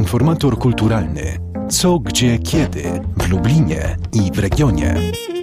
Informator kulturalny. Co, gdzie, kiedy w Lublinie i w regionie.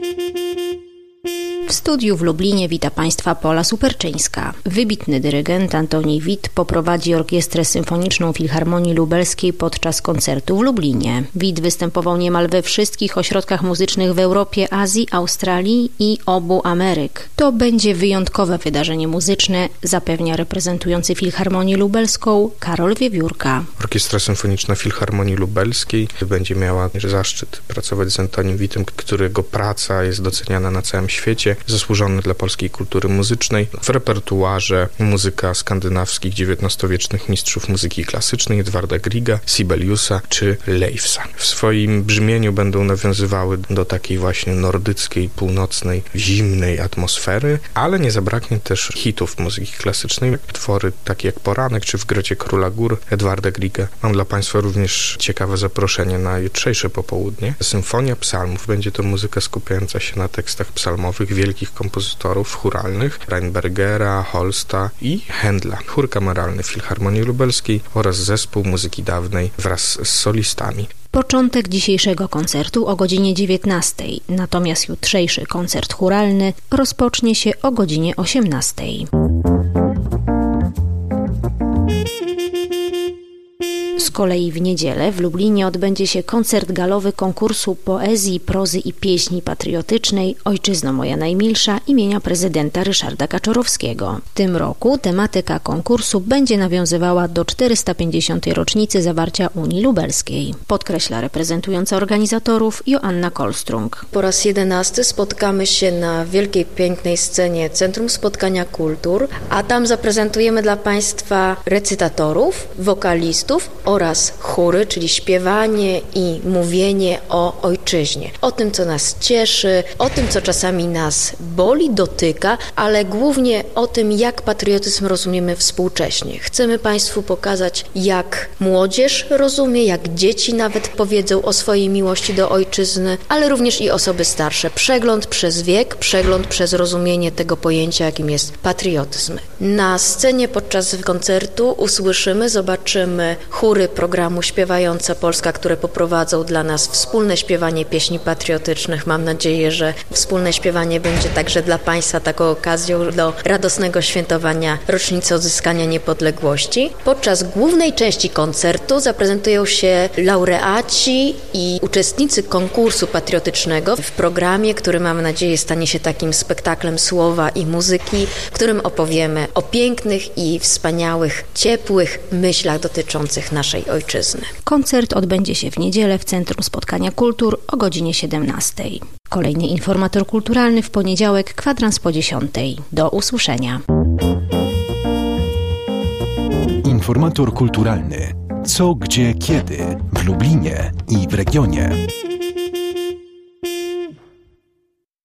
W studiu w Lublinie wita Państwa Pola Superczyńska. Wybitny dyrygent Antoni Wit poprowadzi Orkiestrę Symfoniczną Filharmonii Lubelskiej podczas koncertu w Lublinie. Wit występował niemal we wszystkich ośrodkach muzycznych w Europie, Azji, Australii i obu Ameryk. To będzie wyjątkowe wydarzenie muzyczne, zapewnia reprezentujący Filharmonię Lubelską Karol Wiewiórka. Orkiestra Symfoniczna Filharmonii Lubelskiej będzie miała zaszczyt pracować z Antonim Witem, którego praca jest doceniana na całym świecie. Zasłużony dla polskiej kultury muzycznej. W repertuarze muzyka skandynawskich XIX-wiecznych mistrzów muzyki klasycznej Edwarda Grieга, Sibeliusa czy Leifsa. W swoim brzmieniu będą nawiązywały do takiej właśnie nordyckiej, północnej, zimnej atmosfery, ale nie zabraknie też hitów muzyki klasycznej. Twory takie jak Poranek czy W grocie Króla Gór Edwarda Griega. Mam dla Państwa również ciekawe zaproszenie na jutrzejsze popołudnie. Symfonia psalmów. Będzie to muzyka skupiająca się na tekstach psalmowych wielkich kompozytorów chóralnych Reinbergera, Holsta i Händla. Chór kameralny Filharmonii Lubelskiej oraz zespół muzyki dawnej wraz z solistami. Początek dzisiejszego koncertu o godzinie 19, natomiast jutrzejszy koncert chóralny rozpocznie się o godzinie 18. Z kolei w niedzielę w Lublinie odbędzie się koncert galowy konkursu poezji, prozy i pieśni patriotycznej Ojczyzno moja najmilsza imienia prezydenta Ryszarda Kaczorowskiego. W tym roku tematyka konkursu będzie nawiązywała do 450. rocznicy zawarcia Unii Lubelskiej, podkreśla reprezentująca organizatorów Joanna Kolstrung. Po raz 11 spotkamy się na wielkiej, pięknej scenie Centrum Spotkania Kultur, a tam zaprezentujemy dla Państwa recytatorów, wokalistów oraz chóry, czyli śpiewanie i mówienie o ojczyźnie. O tym, co nas cieszy, o tym, co czasami nas boli, dotyka, ale głównie o tym, jak patriotyzm rozumiemy współcześnie. Chcemy Państwu pokazać, jak młodzież rozumie, jak dzieci nawet powiedzą o swojej miłości do ojczyzny, ale również i osoby starsze. Przegląd przez wiek, przegląd przez rozumienie tego pojęcia, jakim jest patriotyzm. Na scenie podczas koncertu usłyszymy, zobaczymy chóry programu Śpiewająca Polska, które poprowadzą dla nas wspólne śpiewanie pieśni patriotycznych. Mam nadzieję, że wspólne śpiewanie będzie także dla Państwa taką okazją do radosnego świętowania rocznicy odzyskania niepodległości. Podczas głównej części koncertu zaprezentują się laureaci i uczestnicy konkursu patriotycznego w programie, który mam nadzieję stanie się takim spektaklem słowa i muzyki, w którym opowiemy o pięknych i wspaniałych, ciepłych myślach dotyczących naszej ojczyzny. Koncert odbędzie się w niedzielę w Centrum Spotkania Kultur o godzinie 17. Kolejny informator kulturalny w poniedziałek, kwadrans po 10. Do usłyszenia. Informator kulturalny. Co, gdzie, kiedy w Lublinie i w regionie.